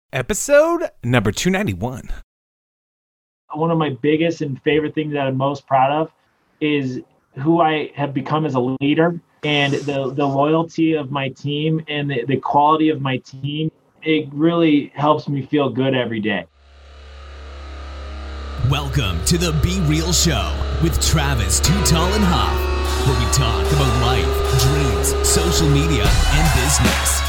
Episode number 291. One of my biggest and favorite things that I'm most proud of is who I have become as a leader, and the loyalty of my team and the quality of my team. It really helps me feel good every day. Welcome to the Be Real Show with Travis Too Tall and Huff, where we talk about life, dreams, social media, and business.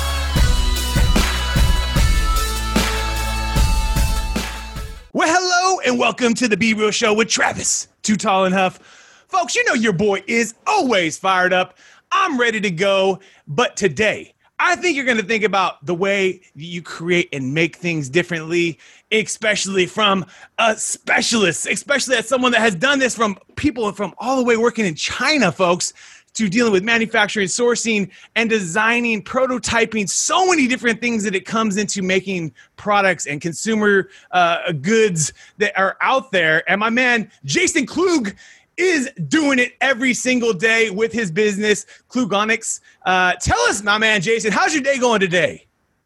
Well, hello and welcome to the Be Real Show with Travis Too Tall and Huff. Folks, you know your boy is always fired up. I'm ready to go. But today, I think you're going to think about the way you create and make things differently, especially from a specialist, especially as someone that has done this from people from all the way working in China, folks, to dealing with manufacturing, sourcing, and designing, prototyping, so many different things that it comes into making products and consumer goods that are out there. And my man, Jason Klug, is doing it every single day with his business, Klugonics. Tell us, my man, Jason, how's your day going today?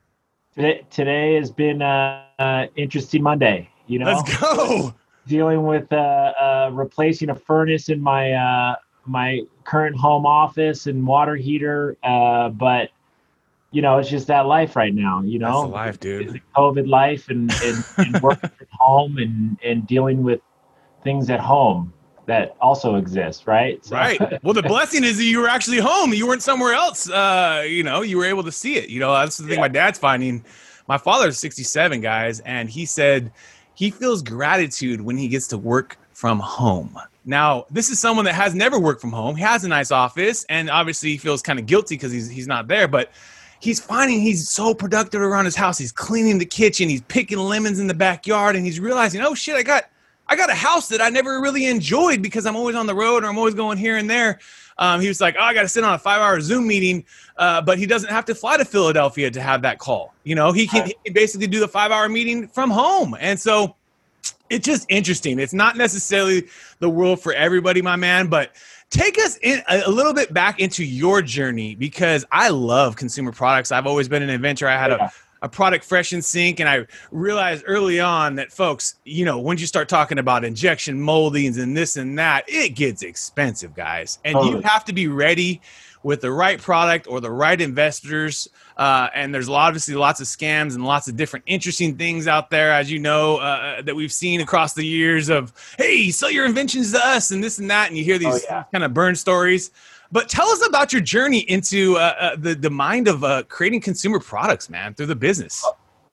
Today has been an interesting Monday. You know, let's go. Dealing with replacing a furnace in my current home office and water heater, but you know, it's just that life right now. You know, that's the life, dude. It's the COVID life and working from home and dealing with things at home that also exist, right? So. Right. Well, the blessing is that you were actually home. You weren't somewhere else. You know, you were able to see it. You know, that's the thing my dad's finding. My father's 67, guys, and he said he feels gratitude when he gets to work from home. Now, this is someone that has never worked from home. He has a nice office, and obviously he feels kind of guilty because he's not there, but he's finding he's so productive around his house. He's cleaning the kitchen. He's picking lemons in the backyard, and he's realizing, oh, shit, I got a house that I never really enjoyed because I'm always on the road or I'm always going here and there. He was like, oh, I got to sit on a 5-hour Zoom meeting, but he doesn't have to fly to Philadelphia to have that call. You know, he can basically do the 5-hour meeting from home. And so it's just interesting. It's not necessarily the world for everybody, my man, but take us in a little bit back into your journey, because I love consumer products. I've always been an inventor. I had a product fresh in sync, and I realized early on that, folks, you know, once you start talking about injection moldings and this and that, it gets expensive, guys. And you have to be ready with the right product or the right investors. And there's obviously lots of scams and lots of different interesting things out there, as you know, that we've seen across the years of, hey, sell your inventions to us and this and that. And you hear these kind of burn stories. But tell us about your journey into the mind of creating consumer products, man, through the business.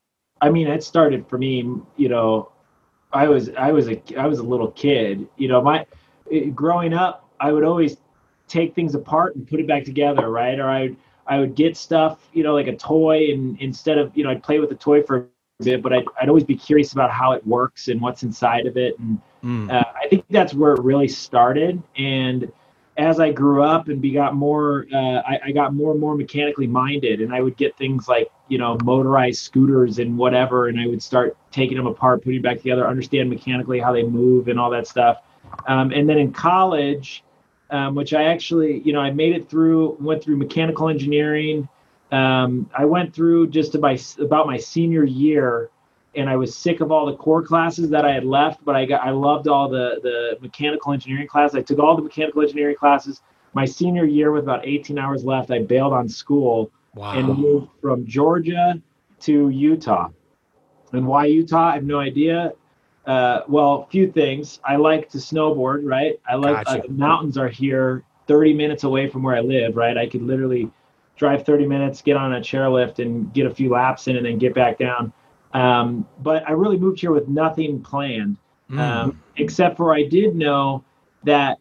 I mean, it started for me, you know, I was a little kid, you know, growing up, I would always take things apart and put it back together, right? Or I would get stuff, you know, like a toy, and instead of, you know, I'd play with the toy for a bit, but I'd always be curious about how it works and what's inside of it. And I think that's where it really started. And as I grew up and got more, I got more and more mechanically minded, and I would get things like, you know, motorized scooters and whatever, and I would start taking them apart, putting them back together, understand mechanically how they move and all that stuff. And then in college, which I actually, you know, I made it through, went through mechanical engineering. I went through just about my senior year, and I was sick of all the core classes that I had left, but I loved all the mechanical engineering classes. I took all the mechanical engineering classes. My senior year, with about 18 hours left, I bailed on school and moved from Georgia to Utah. And why Utah? I have no idea. Well, a few things. I like to snowboard, right? I like the mountains are here 30 minutes away from where I live, right? I could literally drive 30 minutes, get on a chairlift and get a few laps in and then get back down. But I really moved here with nothing planned, except for I did know that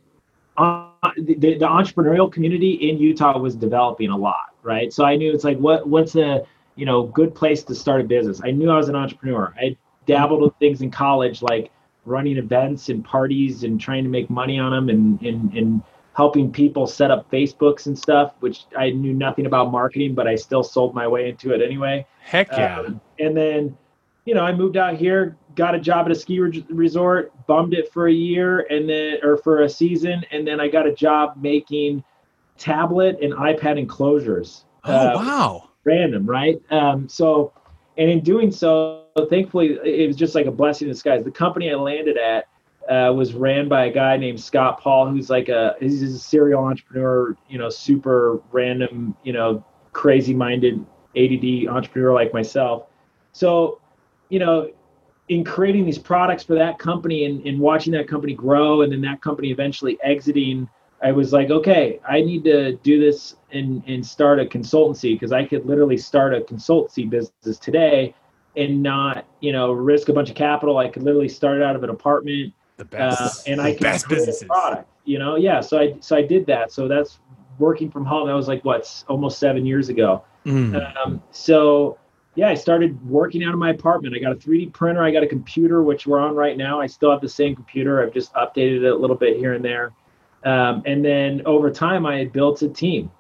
the entrepreneurial community in Utah was developing a lot, right? So I knew it's like, what's a, you know, good place to start a business? I knew I was an entrepreneur. I dabbled with things in college, like running events and parties and trying to make money on them and helping people set up Facebooks and stuff, which I knew nothing about marketing, but I still sold my way into it anyway. Heck yeah. And then, you know, I moved out here, got a job at a ski resort, bummed it for a year or for a season. And then I got a job making tablet and iPad enclosures. Oh, wow. Random, right? So And in doing so, thankfully, it was just like a blessing in disguise. The company I landed at was ran by a guy named Scott Paul, who's like he's a serial entrepreneur, super random, crazy-minded ADD entrepreneur like myself. So, in creating these products for that company and watching that company grow, and then that company eventually exiting, I was like, okay, I need to do this and start a consultancy, because I could literally start a consultancy business today and not, risk a bunch of capital. I could literally start out of an apartment. The best, and I can create businesses. a product, yeah. So I did that. So that's working from home. That was like almost 7 years ago. So yeah, I started working out of my apartment. I got a 3D printer. I got a computer, which we're on right now. I still have the same computer. I've just updated it a little bit here and there. And then over time, I had built a team,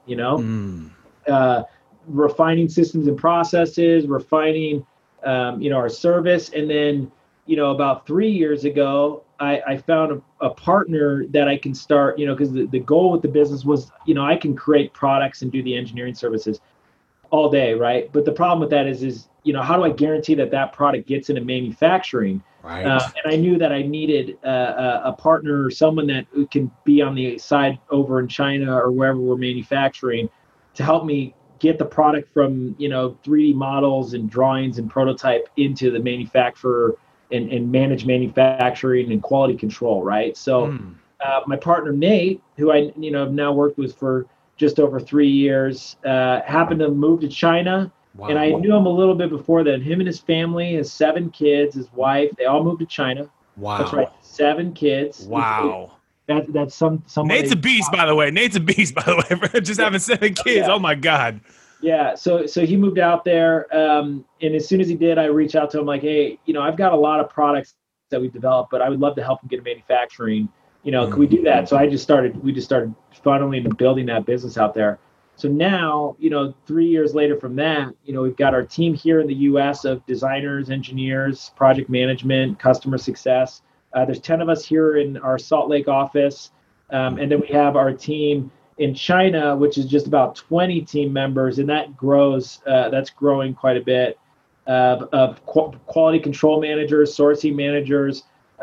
refining systems and processes, refining, our service. And then, about 3 years ago, I found a partner that I can start, because the goal with the business was, I can create products and do the engineering services all day, right? But the problem with that is how do I guarantee that product gets into manufacturing? Right. And I knew that I needed a partner or someone that can be on the side over in China or wherever we're manufacturing to help me get the product from, 3D models and drawings and prototype into the manufacturer and manage manufacturing and quality control, right? So my partner, Nate, who I have now worked with for just over 3 years, happened to move to China. Wow. And I knew him a little bit before then. Him and his family, his 7 kids, his wife, they all moved to China. Wow. That's right. 7 kids. Wow. That's some. Nate's a beast, by the way. Nate's a beast, by the way, for just having 7 kids. Yeah. Oh my God. Yeah. So he moved out there. And as soon as he did, I reached out to him like, hey, I've got a lot of products that we've developed, but I would love to help him get a manufacturing. Can we do that? So we just started funneling and building that business out there. So now, 3 years later from that, we've got our team here in the US of designers, engineers, project management, customer success. There's 10 of us here in our Salt Lake office. And then we have our team in China, which is just about 20 team members. And that grows, that's growing quite a bit of quality control managers, sourcing managers,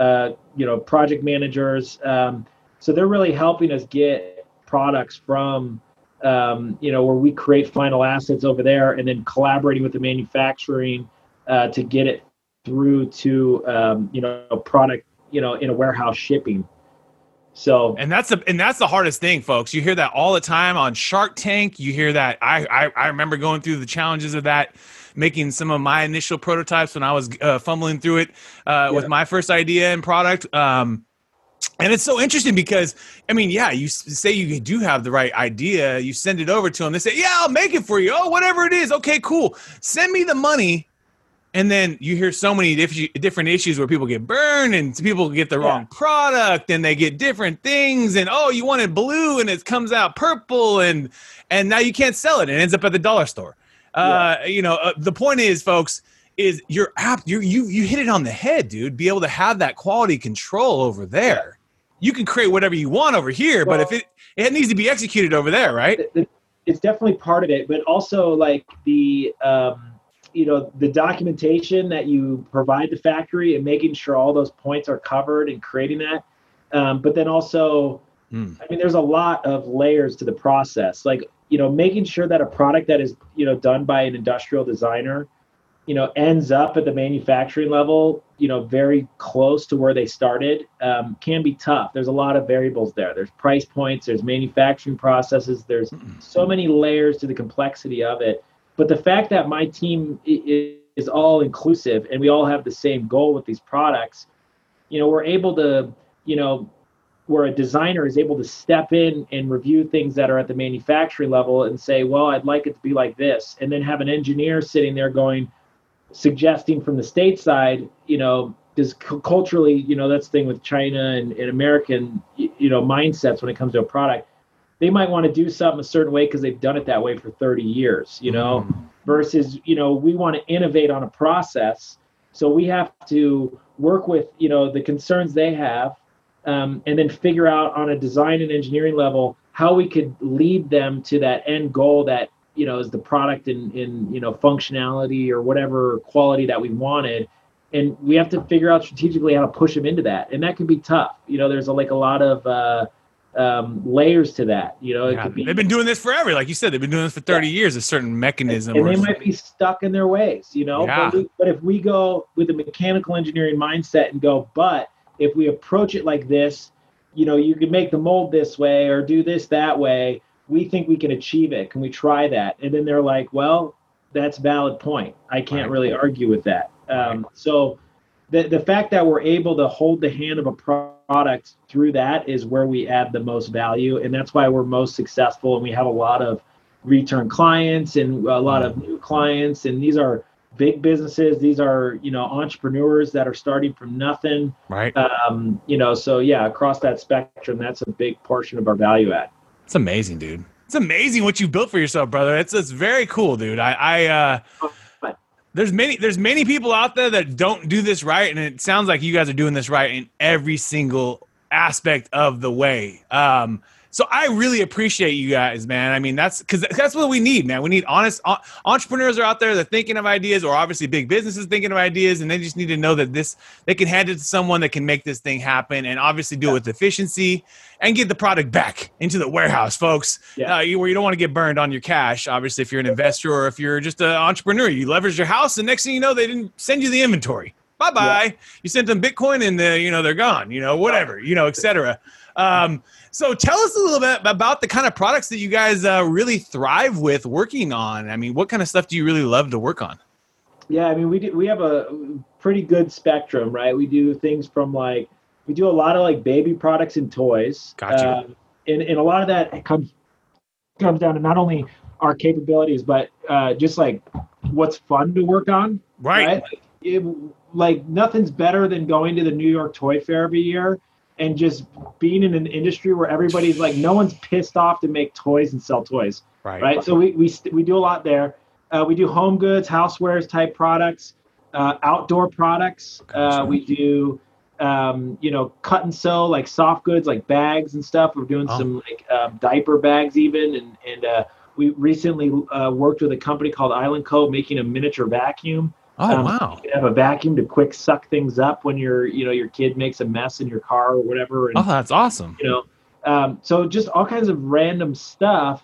project managers. So they're really helping us get products from, where we create final assets over there and then collaborating with the manufacturing to get it through to, product, in a warehouse shipping. So, and that's the hardest thing, folks. You hear that all the time on Shark Tank. You hear that. I remember going through the challenges of that, making some of my initial prototypes when I was fumbling through it with my first idea and product. And it's so interesting because, you say you do have the right idea. You send it over to them. They say, yeah, I'll make it for you. Oh, whatever it is. Okay, cool. Send me the money. And then you hear so many different issues where people get burned and people get the wrong product and they get different things. And, oh, you wanted blue and it comes out purple and now you can't sell it. It ends up at the dollar store. The point is, folks, is your app, you hit it on the head, dude. Be able to have that quality control over there. You can create whatever you want over here, but if it needs to be executed over there, right? It's definitely part of it, but also like the documentation that you provide the factory and making sure all those points are covered and creating that. But then also, there's a lot of layers to the process. Like, making sure that a product that is, done by an industrial designer, ends up at the manufacturing level, very close to where they started, can be tough. There's a lot of variables there. There's price points, there's manufacturing processes, there's so many layers to the complexity of it. But the fact that my team is all inclusive and we all have the same goal with these products, we're able to, where a designer is able to step in and review things that are at the manufacturing level and say, well, I'd like it to be like this. And then have an engineer sitting there suggesting from the stateside, because culturally, that's the thing with China and American, mindsets when it comes to a product. They might want to do something a certain way because they've done it that way for 30 years, versus, we want to innovate on a process. So we have to work with, the concerns they have, and then figure out on a design and engineering level how we could lead them to that end goal that is the product in functionality or whatever quality that we wanted. And we have to figure out strategically how to push them into that. And that can be tough. There's a lot of layers to that. It could be, they've been doing this forever. Like you said, they've been doing this for 30 years, a certain mechanism. And they might be stuck in their ways, but if we go with a mechanical engineering mindset and go, but if we approach it like this, you can make the mold this way or do this that way. We think we can achieve it. Can we try that? And then they're like, well, that's a valid point. I can't really argue with that. So the fact that we're able to hold the hand of a product through that is where we add the most value. And that's why we're most successful. And we have a lot of return clients and a lot of new clients. And these are big businesses. These are, entrepreneurs that are starting from nothing. Right. So yeah, across that spectrum, that's a big portion of our value add. It's amazing, dude. It's amazing what you built for yourself, brother. It's very cool, dude. There's many people out there that don't do this right, and it sounds like you guys are doing this right in every single aspect of the way. So I really appreciate you guys, man. I mean, that's what we need, man. We need honest entrepreneurs are out there that are thinking of ideas, or obviously big businesses thinking of ideas, and they just need to know that they can hand it to someone that can make this thing happen, and obviously do it with efficiency and get the product back into the warehouse, folks. Where you don't want to get burned on your cash. Obviously, if you're an investor or if you're just an entrepreneur, you leverage your house, and next thing you know, they didn't send you the inventory. Bye-bye. Yeah. You sent them Bitcoin and they're gone, whatever, et cetera. So tell us a little bit about the kind of products that you guys really thrive with working on. I mean, what kind of stuff do you really love to work on? Yeah, I mean, we have a pretty good spectrum, right? We do things from we do a lot of baby products and toys. Gotcha. And a lot of that comes down to not only our capabilities, but just what's fun to work on. Right. Nothing's better than going to the New York Toy Fair every year and just being in an industry where everybody's no one's pissed off to make toys and sell toys. Right. So we do a lot there. We do home goods, housewares type products, outdoor products. We do, cut and sew, soft goods, bags and stuff. We're doing some diaper bags even. And we recently worked with a company called Island Co. making a miniature vacuum. Oh, wow. You have a vacuum to quick suck things up when your kid makes a mess in your car or whatever. And, that's awesome. So just all kinds of random stuff.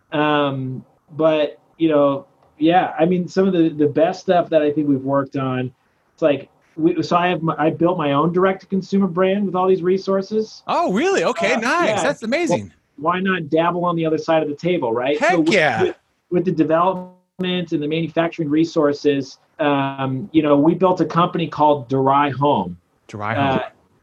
But, I mean, some of the best stuff that I think we've worked on, it's I built my own direct-to-consumer brand with all these resources. Oh, really? Okay, nice. Yeah. That's amazing. Well, why not dabble on the other side of the table, right? Heck with the development and the manufacturing resources, we built a company called Dorai Home. Dorai Home.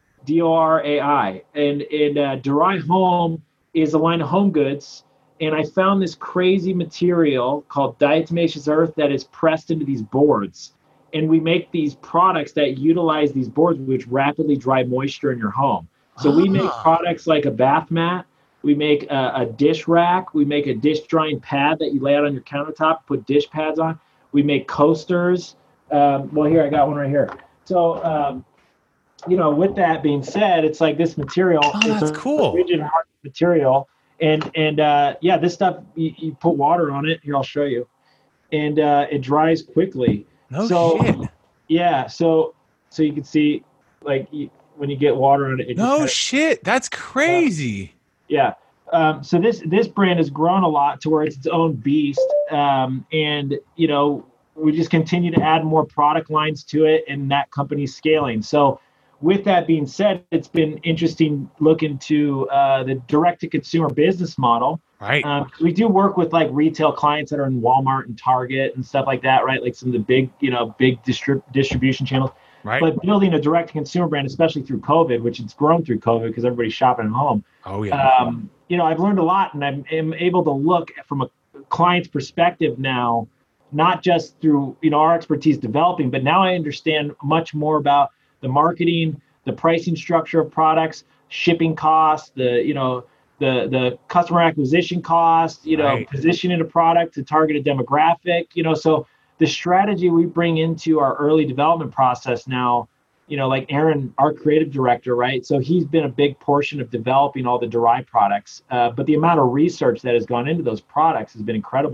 Dorai. And Dorai Home is a line of home goods. And I found this crazy material called diatomaceous earth that is pressed into these boards. And we make these products that utilize these boards, which rapidly dry moisture in your home. So we make products like a bath mat. We make a dish rack. We make a dish drying pad that you lay out on your countertop, put dish pads on. We make coasters. Here, I got one right here. So, with that being said, it's this material. Oh, that's cool. Rigid, hard material. And this stuff, you put water on it. Here, I'll show you. And it dries quickly. No shit. Yeah. So you can see, when you get water on it. No shit. That's crazy. Yeah. So this brand has grown a lot to where it's its own beast. And we just continue to add more product lines to it, and that company's scaling. So with that being said, it's been interesting looking to the direct-to-consumer business model. Right. We do work with retail clients that are in Walmart and Target and stuff like that, right? Some of the big distribution channels. Right. But building a direct-to-consumer brand, especially through COVID, which it's grown through COVID because everybody's shopping at home. Oh, yeah. I've learned a lot, and I'm able to look from a client's perspective now, not just through, our expertise developing, but now I understand much more about the marketing, the pricing structure of products, shipping costs, the customer acquisition costs, Right. Positioning a product to target a demographic, so the strategy we bring into our early development process now, Aaron, our creative director, right? So he's been a big portion of developing all the Dorai products, but the amount of research that has gone into those products has been incredible.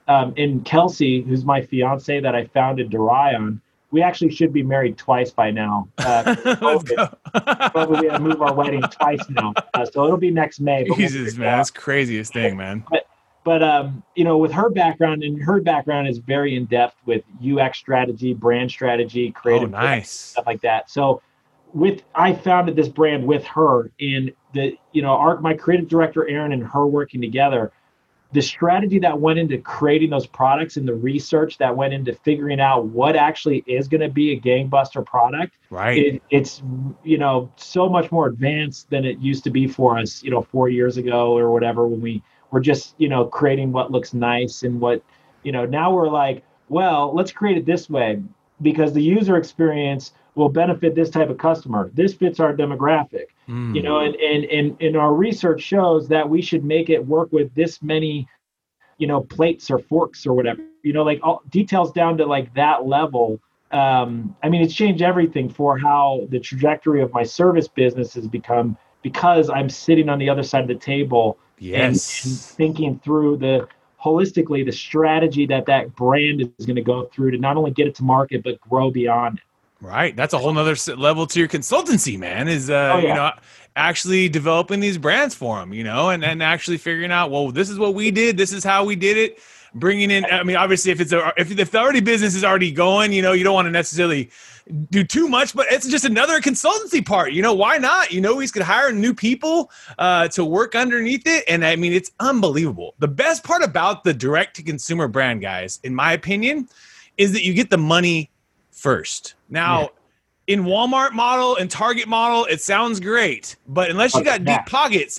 And Kelsey, who's my fiance that I founded Durai on, we actually should be married twice by now. Let's go. Probably we had to move our wedding twice now. So it'll be next May. Jesus, man, that's craziest thing, man. But you know, with her background, and her background is very in depth with UX strategy, brand strategy, creative, nice stuff like that. So I founded this brand with her, and my creative director Aaron and her working together. The strategy that went into creating those products and the research that went into figuring out what actually is going to be a gangbuster product, right? It's so much more advanced than it used to be for us, 4 years ago or whatever, when we were just creating what looks nice and what now we're like, well, let's create it this way because the user experience will benefit this type of customer. This fits our demographic. And our research shows that we should make it work with this many, plates or forks or whatever, like all details down to like that level. It's changed everything for how the trajectory of my service business has become because I'm sitting on the other side of the table and thinking through holistically the strategy that brand is going to go through to not only get it to market, but grow beyond it. Right. That's a whole nother level to your consultancy, man, is, actually developing these brands for them, and actually figuring out, well, this is what we did. This is how we did it. Bringing in, obviously if the already business is already going, you don't want to necessarily do too much, but it's just another consultancy part, why not? We could hire new people to work underneath it. And it's unbelievable. The best part about the direct to consumer brand, guys, in my opinion, is that you get the money first. Now, in Walmart model and Target model, it sounds great, but unless you got deep pockets,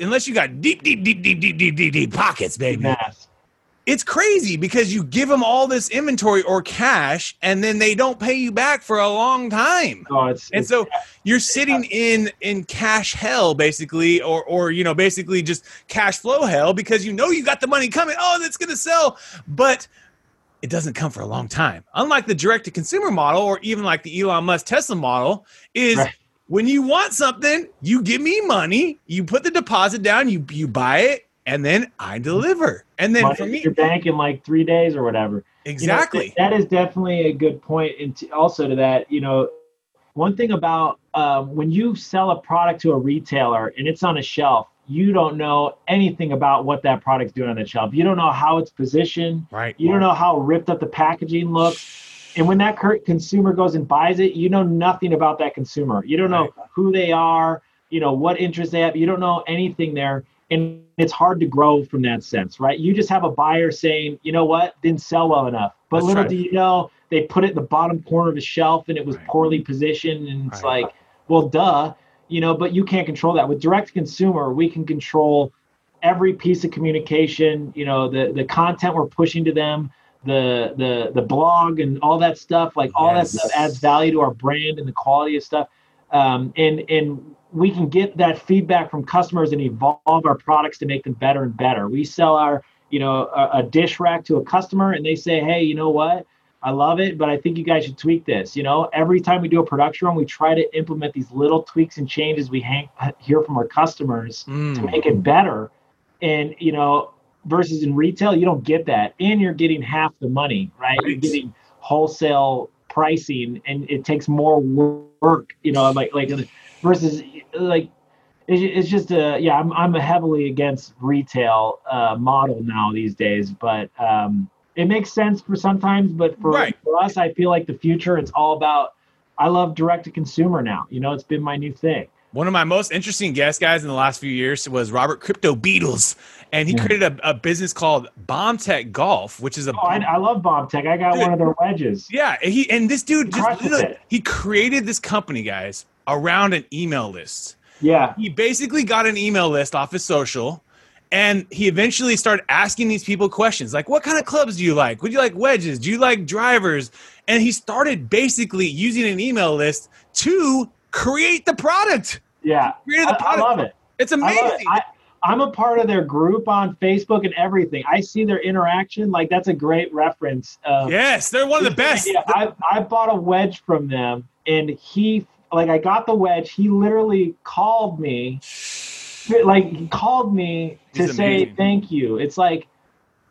deep pockets, baby, it's crazy because you give them all this inventory or cash, and then they don't pay you back for a long time. So you're sitting in cash hell, basically, or basically just cash flow hell because you got the money coming. Oh, that's gonna sell, but it doesn't come for a long time. Unlike the direct-to-consumer model, or even like the Elon Musk Tesla model, is when you want something, you give me money, you put the deposit down, you buy it, and then I deliver. And then for me, your bank in like 3 days or whatever. Exactly. That is definitely a good point. And also to that, one thing about when you sell a product to a retailer and it's on a shelf, you don't know anything about what that product's doing on the shelf. You don't know how it's positioned. Right. You don't know how ripped up the packaging looks. And when that consumer goes and buys it, you know nothing about that consumer. You don't know who they are, what interests they have. You don't know anything there. And it's hard to grow from that sense, right? You just have a buyer saying, you know what, didn't sell well enough. But little do you know, they put it in the bottom corner of a shelf and it was poorly positioned. And it's like, well, duh. But you can't control that. With direct consumer, we can control every piece of communication, the content we're pushing to them, the blog and all that stuff, like all that stuff adds value to our brand and the quality of stuff. And we can get that feedback from customers and evolve our products to make them better and better. We sell our, a dish rack to a customer and they say, hey, you know what? I love it, but I think you guys should tweak this. Every time we do a production run, we try to implement these little tweaks and changes we hear from our customers to make it better. And, versus in retail, you don't get that. And you're getting half the money, right? You're getting wholesale pricing and it takes more work, versus like, it's just I'm heavily against retail model now these days, but it makes sense for sometimes, but for us, I feel like the future, it's all about, I love direct to consumer now. It's been my new thing. One of my most interesting guest guys in the last few years was Robert Crypto Beatles, and he created a business called BombTech Golf, which is I love BombTech. I got one of their wedges. Yeah, this dude he created this company, guys, around an email list. Yeah, he basically got an email list off his social. And he eventually started asking these people questions like, what kind of clubs do you like? Would you like wedges? Do you like drivers? And he started basically using an email list to create the product. Yeah. I love it. It's amazing. I'm a part of their group on Facebook and everything. I see their interaction. Like, that's a great reference. Yes, they're one of the best. Yeah, I bought a wedge from them, and I got the wedge. He literally called me. He called me to say thank you. It's like,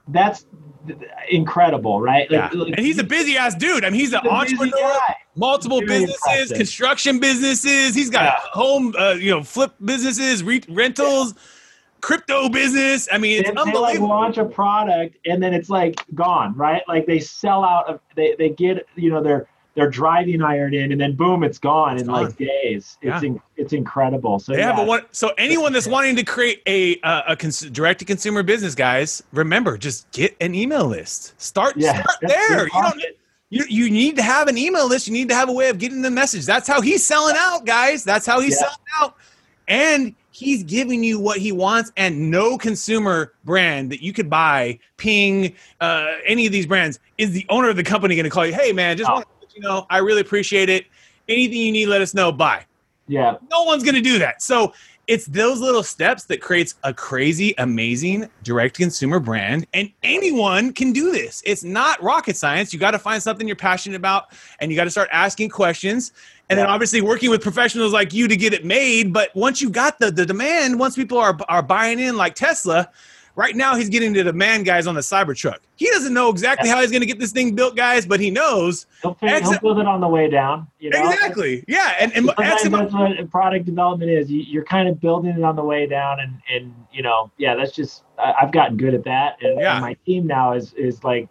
that's incredible, right? Yeah. And he's a busy ass dude. I mean, he's an entrepreneur, multiple businesses, impressive. construction businesses. He's got home, flip businesses, rentals, crypto business. I mean, it's unbelievable. They like launch a product and then it's like gone, right? Like they sell out. They get their driving iron in, and then boom, it's gone in like days. It's incredible. So so anyone that's wanting to create a direct to consumer business, guys, remember, just get an email list. Start there. You need to have an email list. You need to have a way of getting the message. That's how he's selling out, guys. That's how he's selling out. And he's giving you what he wants, and no consumer brand that you could buy, Ping, any of these brands, is the owner of the company going to call you, hey, man, just want to let you know, I really appreciate it. Anything you need, let us know. Bye. Yeah. No one's going to do that. So it's those little steps that creates a crazy, amazing direct-to-consumer brand, and anyone can do this. It's not rocket science. You got to find something you're passionate about, and you got to start asking questions, and then obviously working with professionals like you to get it made. But once you got the demand, once people are buying in, like Tesla, right now he's getting the demand, guys, on the Cybertruck. He doesn't know exactly how he's going to get this thing built, guys, but he knows. He'll build it on the way down. Exactly. Yeah. And that's what product development is. You're kind of building it on the way down, and that's just, I've gotten good at that. And my team now is like,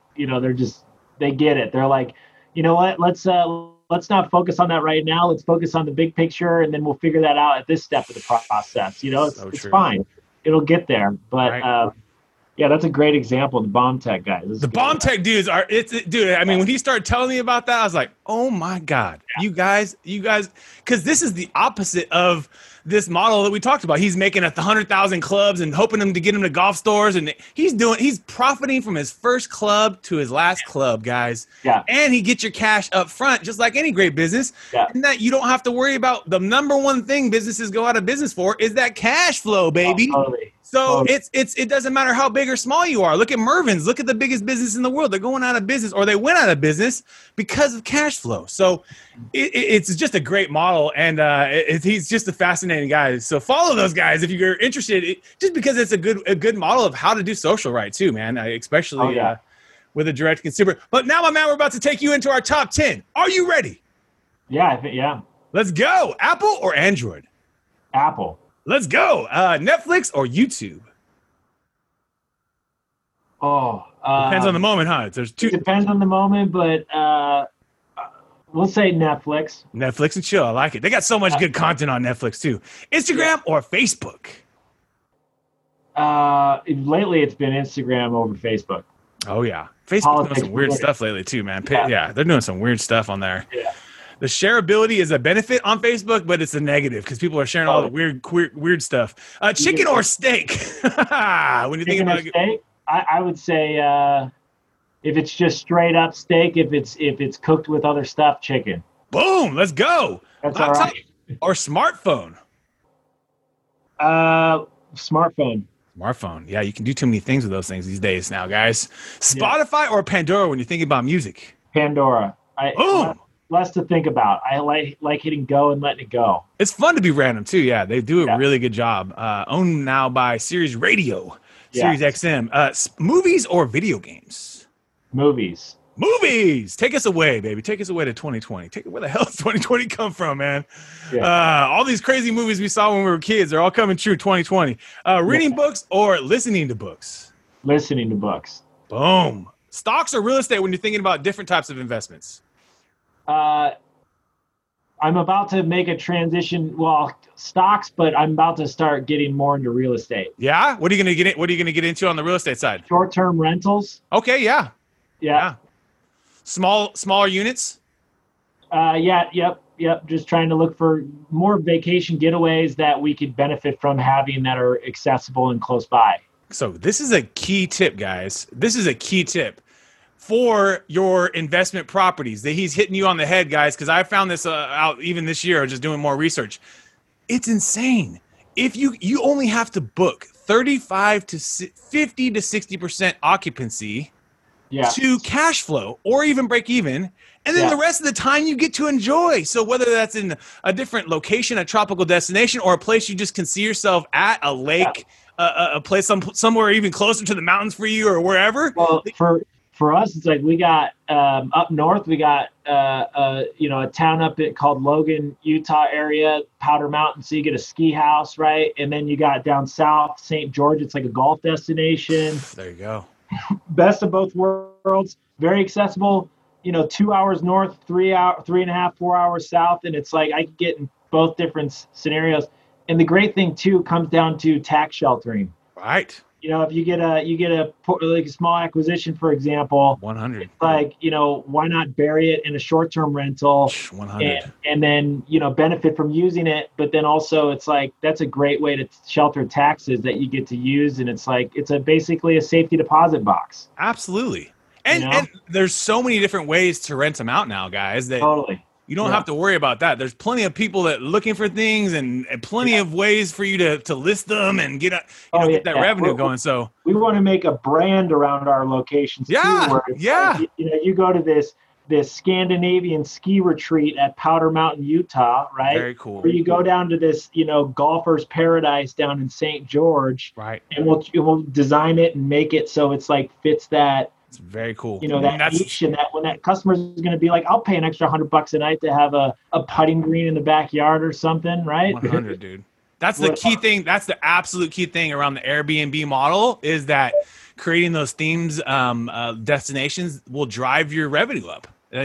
they get it. They're like, you know what, let's not focus on that right now. Let's focus on the big picture, and then we'll figure that out at this step of the process. It's fine. It'll get there. But that's a great example. The Bomb Tech guys. The Bomb Tech dudes dude. I mean, when he started telling me about that, I was like, oh my God, you guys, because this is the opposite of this model that we talked about. He's making 100,000 clubs and hoping them to get him to golf stores, and he's profiting from his first club to his last club, guys. Yeah. And he gets your cash up front, just like any great business. Yeah. And that you don't have to worry about. The number one thing businesses go out of business for is that cash flow, baby. Oh, totally. So it doesn't matter how big or small you are. Look at Mervyn's. Look at the biggest business in the world. They're going out of business, or they went out of business because of cash flow. So it's just a great model, and he's just a fascinating guy. So follow those guys if you're interested, just because it's a good model of how to do social right too, man. Especially with a direct consumer. But now, my man, we're about to take you into our top 10. Are you ready? Yeah. Let's go. Apple or Android? Apple. Let's go. Netflix or YouTube? Depends on the moment, huh? There's two. It depends on the moment, but we'll say Netflix. Netflix and chill. I like it. They got so much good content on Netflix too. Instagram or Facebook? Lately, it's been Instagram over Facebook. Oh yeah, Facebook's doing some weird stuff lately too, man. Yeah, they're doing some weird stuff on there. Yeah. The shareability is a benefit on Facebook, but it's a negative because people are sharing all the weird stuff. Chicken or steak? When you think about steak, I would say if it's just straight up steak, if it's cooked with other stuff, chicken. Boom, let's go. That's all right. Or smartphone? Smartphone. Smartphone. Yeah, you can do too many things with those things these days now, guys. Spotify or Pandora when you're thinking about music? Pandora. Boom. Less to think about. I like hitting go and letting it go. It's fun to be random too. Yeah, they do a really good job. Owned now by Sirius Radio, Sirius XM. Movies or video games? Movies. Take us away, baby. Take us away to 2020. Where the hell does 2020 come from, man? Yeah. All these crazy movies we saw when we were kids, they're all coming true 2020. Reading books or listening to books? Listening to books. Boom. Stocks or real estate when you're thinking about different types of investments? I'm about to make a transition. Well, stocks, but I'm about to start getting more into real estate. Yeah. What are you going to get into on the real estate side? Short-term rentals. Okay. Yeah. Smaller units. Yep. Just trying to look for more vacation getaways that we could benefit from having that are accessible and close by. So this is a key tip, guys. This is a key tip for your investment properties that he's hitting you on the head, guys, because I found this out even this year, just doing more research. It's insane. If you only have to book 35 to 50 to 60% occupancy to cash flow or even break even, and then the rest of the time you get to enjoy. So whether that's in a different location, a tropical destination, or a place you just can see yourself at, a lake, a place somewhere even closer to the mountains for you or wherever? Well, for us, it's like we got up north, we got a town up called Logan, Utah area, Powder Mountain. So you get a ski house, right? And then you got down south, St. George. It's like a golf destination. There you go. Best of both worlds. Very accessible. 2 hours north, 3.5, 4 hours south, and it's like I could get in both different scenarios. And the great thing too comes down to tax sheltering. Right. If you get a like a small acquisition, for example, 100. like, why not bury it in a short-term rental 100. and then, benefit from using it. But then also it's like, that's a great way to shelter taxes that you get to use. And it's like, it's basically a safety deposit box. Absolutely. And there's so many different ways to rent them out now, guys, that Totally. you don't have to worry about that. There's plenty of people that are looking for things and plenty of ways for you to list them and get that revenue going. So we want to make a brand around our locations too. Where like, you go to this Scandinavian ski retreat at Powder Mountain, Utah, right? Very cool. Or you go down to this, golfer's paradise down in St. George, right? And we'll design it and make it so it's like fits that. It's very cool. That niche, and that when that customer is going to be like, I'll pay an extra $100 a night to have a putting green in the backyard or something, right? 100, dude. That's the key thing. That's the absolute key thing around the Airbnb model is that creating those themes, destinations will drive your revenue up.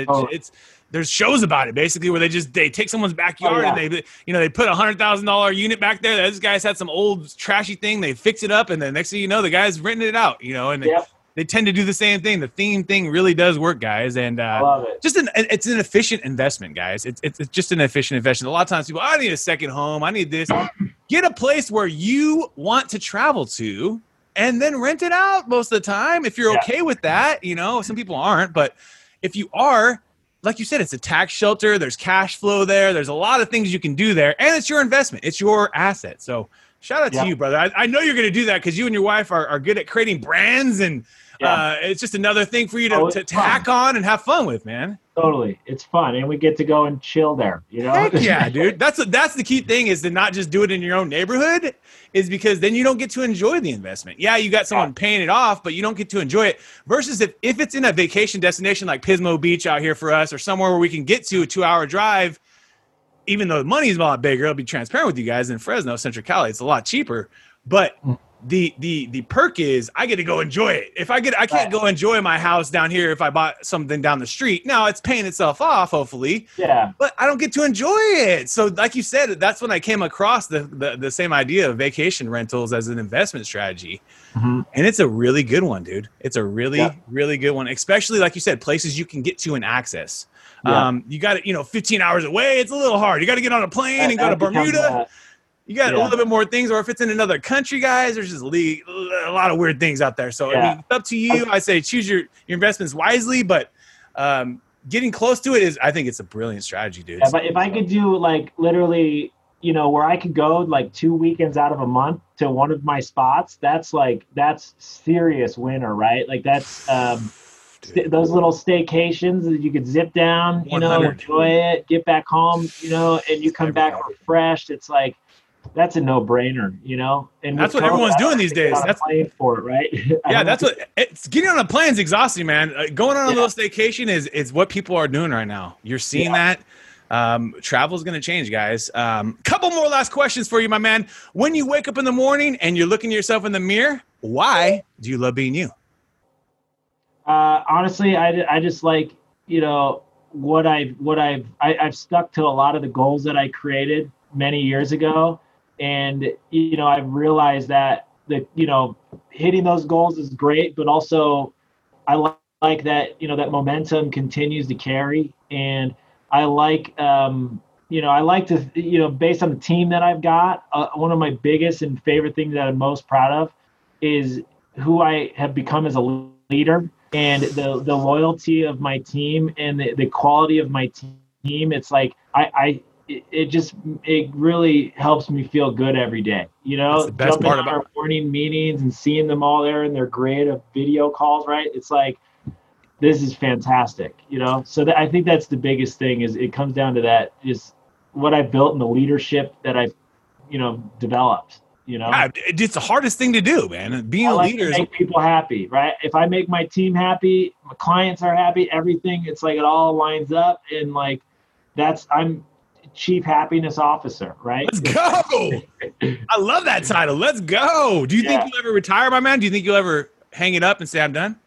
There's shows about it basically where they take someone's backyard and they put $100,000 unit back there. This guy's had some old trashy thing. They fix it up, and then next thing you know, the guy's renting it out. They tend to do the same thing. The theme thing really does work, guys, and I love it. It's an efficient investment, guys. It's just an efficient investment. A lot of times people, I need a second home. I need this. Get a place where you want to travel to, and then rent it out most of the time. If you're okay with that, some people aren't, but if you are, like you said, it's a tax shelter. There's cash flow there. There's a lot of things you can do there, and it's your investment. It's your asset. So shout out to you, brother. I know you're going to do that because you and your wife are good at creating brands, and it's just another thing for you to hack on and have fun with, man. Totally. It's fun, and we get to go and chill there, Heck yeah, dude. That's the key thing is to not just do it in your own neighborhood, is because then you don't get to enjoy the investment. Yeah, you got someone paying it off, but you don't get to enjoy it. Versus if it's in a vacation destination like Pismo Beach out here for us, or somewhere where we can get to a 2-hour drive, even though the money's a lot bigger, I'll be transparent with you guys, in Fresno, Central Cali, it's a lot cheaper. But the perk is I get to go enjoy it. I can't go enjoy my house down here if I bought something down the street. Now it's paying itself off, hopefully. Yeah. But I don't get to enjoy it. So like you said, that's when I came across the same idea of vacation rentals as an investment strategy. Mm-hmm. And it's a really good one, dude. It's a really, really good one. Especially like you said, places you can get to and access. Yeah. You got it, 15 hours away. It's a little hard. You got to get on a plane and go to Bermuda. You got a little bit more things, or if it's in another country, guys, there's just a lot of weird things out there. So I mean, it's up to you. I say choose your investments wisely, but getting close to it I think it's a brilliant strategy, dude. Yeah, but if I could do like literally, where I could go like 2 weekends out of a month to one of my spots, that's serious winner, right? Like that's those little staycations that you could zip down, 100. Enjoy it, get back home, and you come back refreshed. It's like, that's a no-brainer, and that's what everyone's doing these days. That's playing for it, right? Yeah, that's what it's getting on a plane is exhausting, man. Going on a little staycation is what people are doing right now. You're seeing that. Travel is going to change, guys. Couple more last questions for you, my man. When you wake up in the morning and you're looking at yourself in the mirror, why do you love being you? Honestly, I just like, I've stuck to a lot of the goals that I created many years ago. And, I've realized that hitting those goals is great, but also I like that, that momentum continues to carry. And I like, I like to, based on the team that I've got, one of my biggest and favorite things that I'm most proud of is who I have become as a leader, and the loyalty of my team and the quality of my team. It's like, it really helps me feel good every day. That's the best part about our morning meetings and seeing them all there in their creative video calls, right? It's like, this is fantastic, So I think that's the biggest thing is it comes down to that is what I built and the leadership that I've, developed. You know, Yeah, it's the hardest thing to do, man. Being I a like leader to is make people happy, right? If I make my team happy, my clients are happy, everything, it's like it all lines up, and like I'm chief happiness officer, right? let's go. I love that title. Let's go. Do you think Yeah. you'll ever retire, my man? Do you think you'll ever hang it up and say I'm done?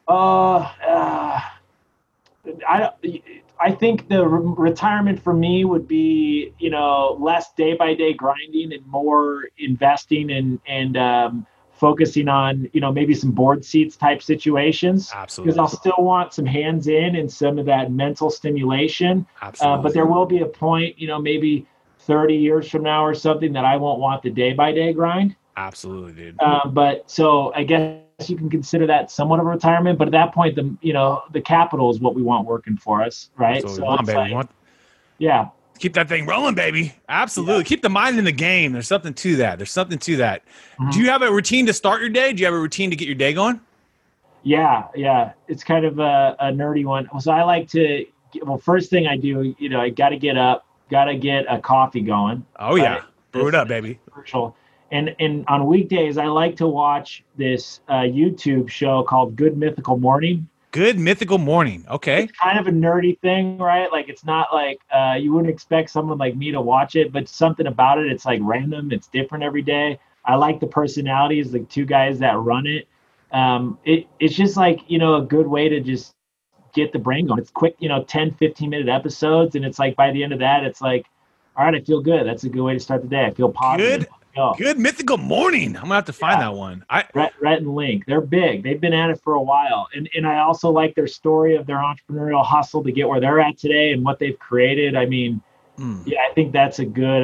I think the retirement for me would be, less day by day grinding and more investing and focusing on, maybe some board seats type situations. Absolutely. Because I'll still want some hands in and some of that mental stimulation. Absolutely. But there will be a point, maybe 30 years from now or something, that I won't want the day by day grind. Absolutely, dude. But so I guess you can consider that somewhat of a retirement, but at that point, the capital is what we want working for us, right? Absolutely. So Come on, it's baby. like, yeah, Keep that thing rolling, baby. Absolutely. Yeah. Keep the mind in the game. There's something to that. Mhm. Do you have a routine to start your day? Do you have a routine to get your day going? yeah. It's kind of a nerdy one. So I like to, first thing I do, I got to get up, got to get a coffee going. Oh, yeah. Right? Brew it up, baby. Crucial. And on weekdays, I like to watch this YouTube show called Good Mythical Morning. Good mythical morning. Okay. It's kind of a nerdy thing, right? Like, it's not like you wouldn't expect someone like me to watch it, but something about it, it's like random. It's different every day. I like the personalities, the two guys that run it. It's just like, a good way to just get the brain going. It's quick, 10, 15-minute episodes. And it's like, by the end of that, it's like, all right, I feel good. That's a good way to start the day. I feel positive. Good mythical morning. I'm gonna have to find that one. Rhett and Link, they're big. They've been at it for a while, and I also like their story of their entrepreneurial hustle to get where they're at today and what they've created. I mean, yeah, I think that's a good.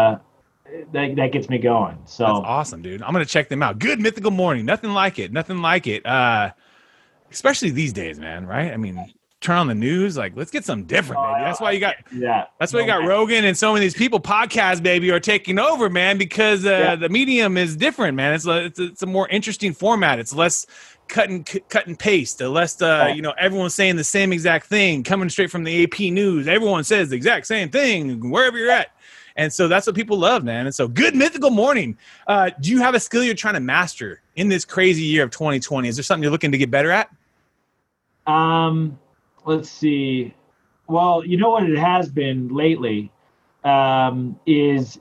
That gets me going. So that's awesome, dude. I'm gonna check them out. Good mythical morning. Nothing like it. Especially these days, man. Right? I mean, turn on the news, like, let's get something different, baby. That's why you got Rogan and so many of these people podcasts, baby, are taking over, man, because the medium is different, man. It's a more interesting format. It's less cut and paste, less everyone's saying the same exact thing coming straight from the AP news. Everyone says the exact same thing wherever you're at. And so that's what people love, man. And so good mythical morning. Do you have a skill you're trying to master in this crazy year of 2020? Is there something you're looking to get better at? Let's see. Well, what it has been lately is,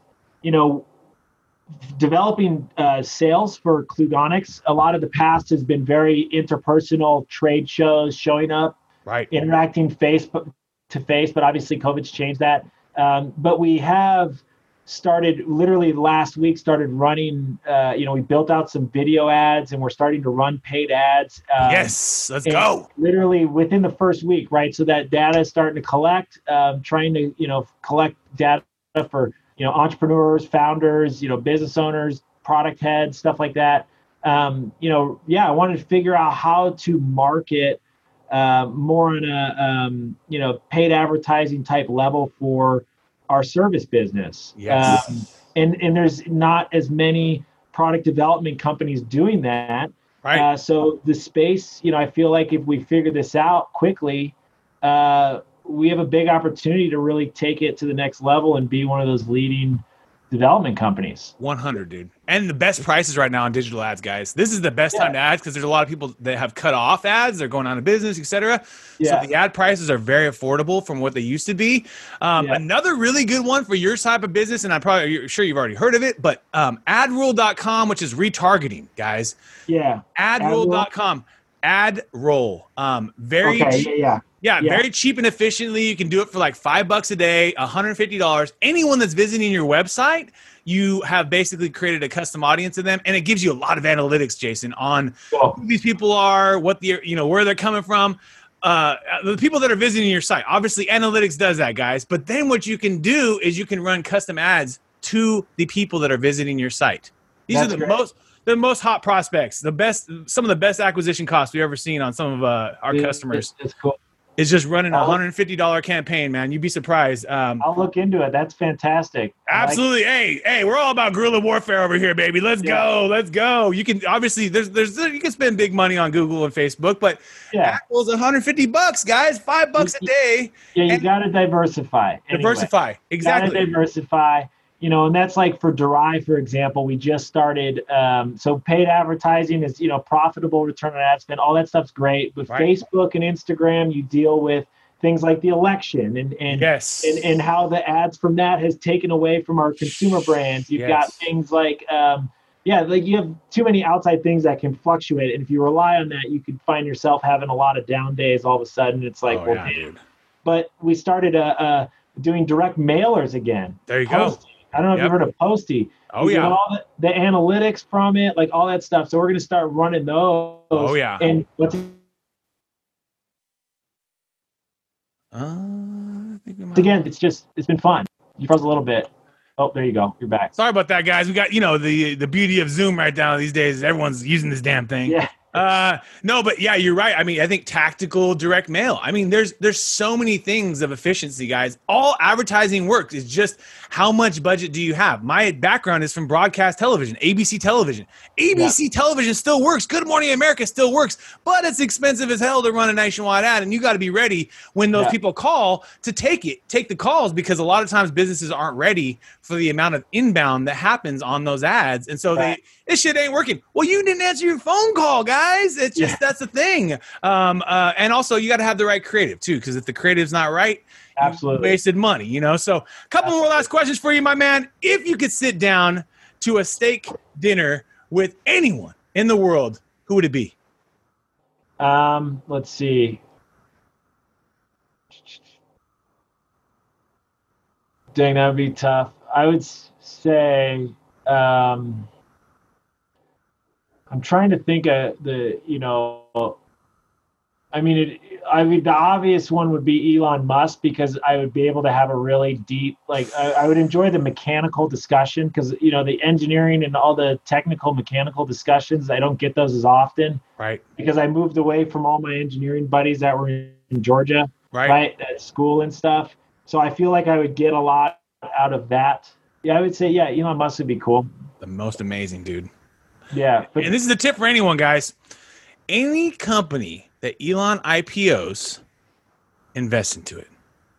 developing sales for Klugonics. A lot of the past has been very interpersonal trade shows, showing up, right, interacting face to face, but obviously COVID's changed that. But we have started literally last week, running, we built out some video ads and we're starting to run paid ads. Yes, let's go. Literally within the first week, right? So that data is starting to collect, trying to, collect data for, entrepreneurs, founders, business owners, product heads, stuff like that. I wanted to figure out how to market more on a, paid advertising type level for our service business. Yes. And there's not as many product development companies doing that. Right. So the space, I feel like if we figure this out quickly, we have a big opportunity to really take it to the next level and be one of those leading development companies. 100, dude. And the best prices right now on digital ads, guys. This is the best time to ads because there's a lot of people that have cut off ads. They're going out of business, etc. So the ad prices are very affordable from what they used to be. Another really good one for your type of business, and you're sure you've already heard of it, but adroll.com, which is retargeting, guys. Yeah. Adroll.com. Adroll. Very cheap. Yeah, very cheap and efficiently. You can do it for like $5 a day, $150. Anyone that's visiting your website, you have basically created a custom audience of them, and it gives you a lot of analytics, Jason, on who these people are, what where they're coming from, the people that are visiting your site. Obviously, analytics does that, guys. But then what you can do is you can run custom ads to the people that are visiting your site. These are the most hot prospects, some of the best acquisition costs we've ever seen on some of our customers. It's cool. It's just running a $150 campaign, man. You'd be surprised. I'll look into it. That's fantastic. Absolutely. Hey, we're all about guerrilla warfare over here, baby. Let's go. You can obviously you can spend big money on Google and Facebook, but Apple's $150, guys. $5 a day. Yeah, you got to diversify. Diversify. Exactly. You got to diversify. you know, and that's like for Durai, for example, we just started. So paid advertising is, you know, profitable return on ad spend. All that stuff's great. With Facebook and Instagram, you deal with things like the election and how the ads from that has taken away from our consumer brands. You've got things like, like you have too many outside things that can fluctuate. And if you rely on that, you could find yourself having a lot of down days all of a sudden. It's like, dude. But we started doing direct mailers again. There you go. I don't know if you've heard of Posty. Oh, yeah. All the analytics from it, like all that stuff. So we're going to start running those. Oh, yeah. And again, it's been fun. You froze a little bit. Oh, there you go. You're back. Sorry about that, guys. We got, you know, the beauty of Zoom right now these days is everyone's using this damn thing. Yeah. No, but yeah, you're right. I mean, I think tactical direct mail. I mean, there's so many things of efficiency, guys. All advertising works is just how much budget do you have? My background is from broadcast television, ABC television. ABC television still works. Good Morning America still works, but it's expensive as hell to run a nationwide ad, and you got to be ready when those people call to take the calls, because a lot of times businesses aren't ready for the amount of inbound that happens on those ads, and so this shit ain't working. Well, you didn't answer your phone call, guys. It's just that's the thing. And also, you got to have the right creative too, because if the creative's not right, absolutely you wasted money. You know. So, a couple more last questions for you, my man. If you could sit down to a steak dinner with anyone in the world, who would it be? Let's see. Dang, that would be tough. I would say. I'm trying to think of the, you know, I mean, the obvious one would be Elon Musk, because I would be able to have a really deep, like, I would enjoy the mechanical discussion, because, you know, the engineering and all the technical mechanical discussions, I don't get those as often. Right. Because I moved away from all my engineering buddies that were in Georgia, right, at school and stuff. So I feel like I would get a lot out of that. Yeah, I would say, Elon Musk would be cool. The most amazing dude. Yeah. And this is a tip for anyone, guys. Any company that Elon IPOs, invest into it.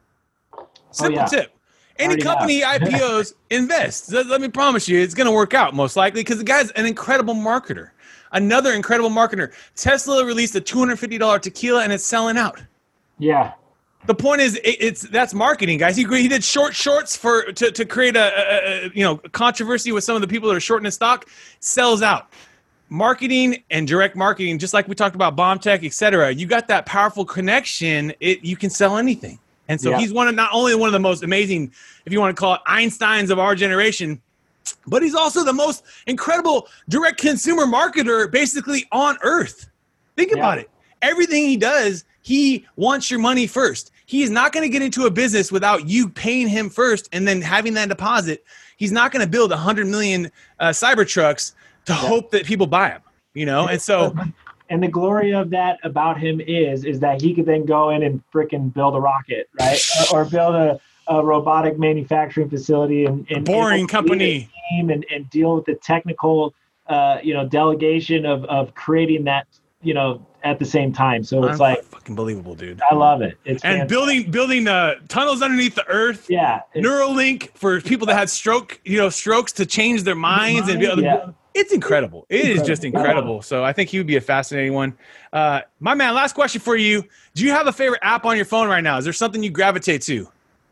Simple tip. Any company IPOs, invest. Let me promise you, it's going to work out most likely, because the guy's an incredible marketer. Another incredible marketer. Tesla released a $250 tequila, and it's selling out. Yeah. The point is, that's marketing, guys. He did shorts to create a controversy with some of the people that are shorting his stock. Sells out. Marketing and direct marketing, just like we talked about Bomb Tech, etc. You got that powerful connection. You can sell anything, and so he's not only one of the most amazing, if you want to call it Einsteins of our generation, but he's also the most incredible direct consumer marketer, basically on earth. Think about it. Everything he does, he wants your money first. He is not going to get into a business without you paying him first and then having that deposit. He's not going to build 100 million Cybertrucks to hope that people buy them, you know? And so, and the glory of that about him is that he could then go in and frickin' build a rocket, right? or build a robotic manufacturing facility and boring company team and deal with the technical, delegation of creating that, at the same time. So it's like fucking believable, dude. I love it. It's and fantastic. building tunnels underneath the earth. Yeah. Neuralink for people that had strokes to change their minds and be able to. It's incredible. It is just incredible. So I think he would be a fascinating one. My man, last question for you. Do you have a favorite app on your phone right now? Is there something you gravitate to?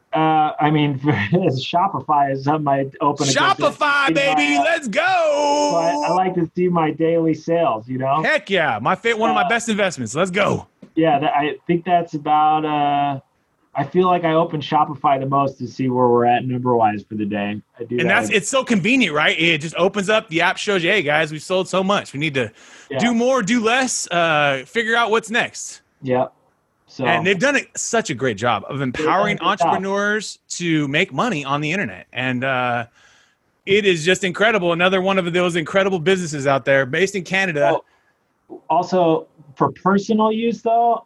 I mean, Shopify is something I open. Shopify, baby, let's go. I like to see my daily sales, Heck yeah. One of my best investments. Let's go. Yeah, I think that's about, I feel like I open Shopify the most to see where we're at number-wise for the day. I do. And it's so convenient, right? It just opens up. The app shows you, hey, guys, we've sold so much. We need to do more, do less, figure out what's next. Yep. So, and they've done such a great job of empowering entrepreneurs to make money on the internet. And it is just incredible. Another one of those incredible businesses out there based in Canada. Also, for personal use, though,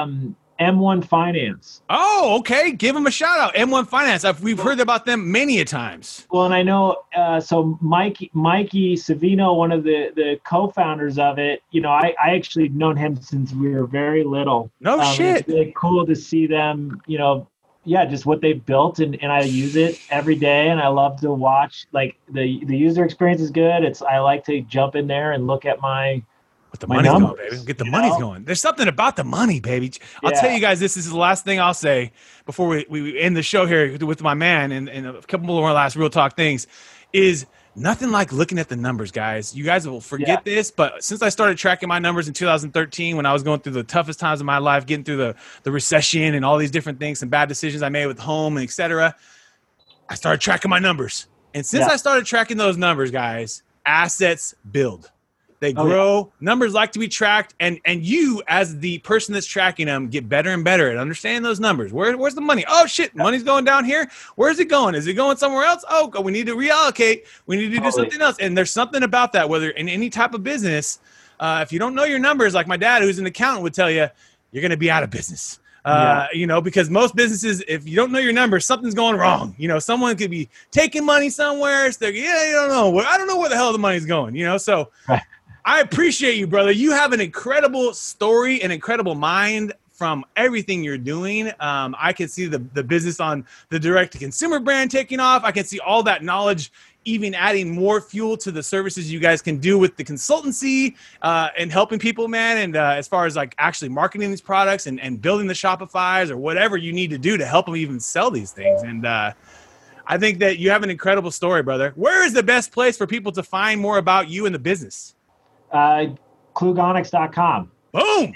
M1 Finance. Oh, okay. Give them a shout out. M1 Finance. We've heard about them many a times. Well, and I know, so Mikey Savino, one of the co-founders of it, I actually known him since we were very little. No shit. It's really cool to see them, yeah, just what they've built, and I use it every day, and I love to watch. Like the user experience is good. I like to jump in there and look at my money's numbers, going, baby. Get the money's going. There's something about the money, baby. I'll tell you guys, this is the last thing I'll say before we end the show here with my man, and a couple more last real talk things is nothing like looking at the numbers, guys. You guys will forget this, but since I started tracking my numbers in 2013, when I was going through the toughest times of my life, getting through the recession and all these different things, some bad decisions I made with home and et cetera, I started tracking my numbers. And since I started tracking those numbers, guys, assets build. They grow. Numbers like to be tracked, and you, as the person that's tracking them, get better and better at understanding those numbers. Where's the money? Oh shit, money's going down here. Where's it going? Is it going somewhere else? Oh, we need to reallocate. We need to do something else. And there's something about that. Whether in any type of business, if you don't know your numbers, like my dad, who's an accountant, would tell you, you're going to be out of business. Because most businesses, if you don't know your numbers, something's going wrong. Someone could be taking money somewhere. So you don't know. I don't know where the hell the money's going. So. Right. I appreciate you, brother. You have an incredible story, an incredible mind from everything you're doing. I can see the business on the direct-to-consumer brand taking off. I can see all that knowledge even adding more fuel to the services you guys can do with the consultancy and helping people, man. And as far as like actually marketing these products and building the Shopifys or whatever you need to do to help them even sell these things. And I think that you have an incredible story, brother. Where is the best place for people to find more about you and the business? Klugonyx.com. Boom.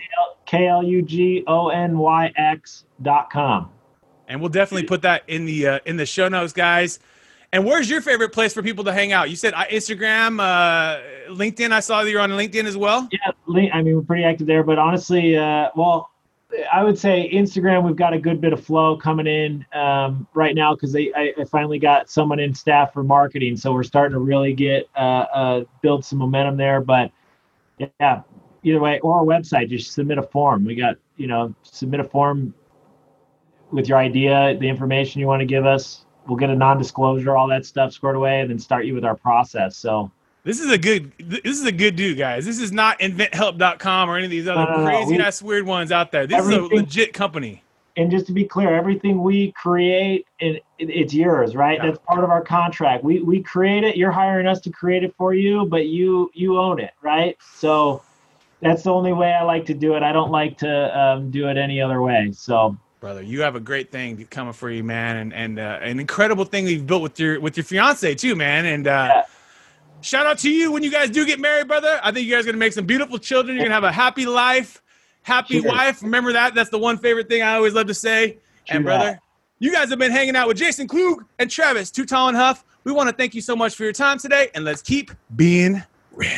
KLUGONYX.com. And we'll definitely put that in the show notes, guys. And where's your favorite place for people to hang out? You said Instagram, LinkedIn. I saw that you're on LinkedIn as well. Yeah, we're pretty active there. But honestly, I would say Instagram, we've got a good bit of flow coming in right now because I finally got someone in staff for marketing. So we're starting to really get build some momentum there. But yeah, either way, or our website, just submit a form. We got, submit a form with your idea, the information you want to give us. We'll get a non-disclosure, all that stuff squared away, and then start you with our process. So this is a good dude, guys. This is not inventhelp.com or any of these other crazy ass weird ones out there. This is a legit company. And just to be clear, everything we create, it's yours, right? Yeah. That's part of our contract. We create it. You're hiring us to create it for you, but you own it, right? So that's the only way I like to do it. I don't like to do it any other way. So, brother, you have a great thing coming for you, man, and an incredible thing you've built with your fiance too, man. And shout out to you when you guys do get married, brother. I think you guys are gonna make some beautiful children. You're gonna have a happy life. Happy wife. Remember that. That's the one favorite thing I always love to say. And brother, you guys have been hanging out with Jason Klug and Travis, Too Tall and Huff. We want to thank you so much for your time today, and let's keep being real.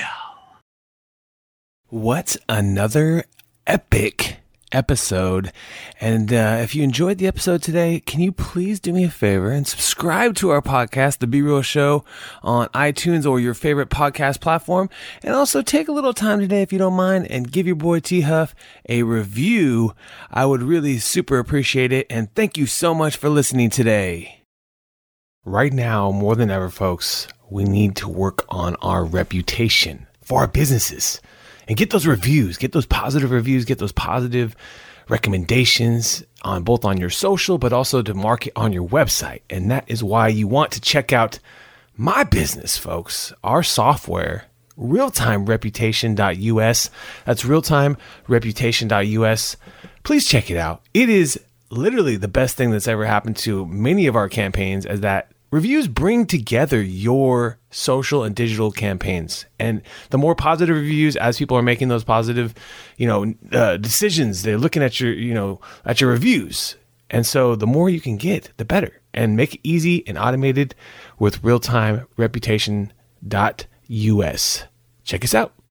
What another epic episode. And if you enjoyed the episode today, can you please do me a favor and subscribe to our podcast, The Be Real Show, on iTunes or your favorite podcast platform. And also take a little time today, if you don't mind, and give your boy T Huff a review. I would really super appreciate it. And thank you so much for listening today. Right now, more than ever, folks, we need to work on our reputation for our businesses. And get those reviews, get those positive reviews, get those positive recommendations on both on your social, but also to market on your website. And that is why you want to check out my business, folks, our software, realtimereputation.us. That's realtimereputation.us. Please check it out. It is literally the best thing that's ever happened to many of our campaigns, as that reviews bring together your social and digital campaigns. And the more positive reviews, as people are making those positive, decisions, they're looking at your, at your reviews. And so the more you can get, the better. And make it easy and automated with realtimereputation.us. Check us out.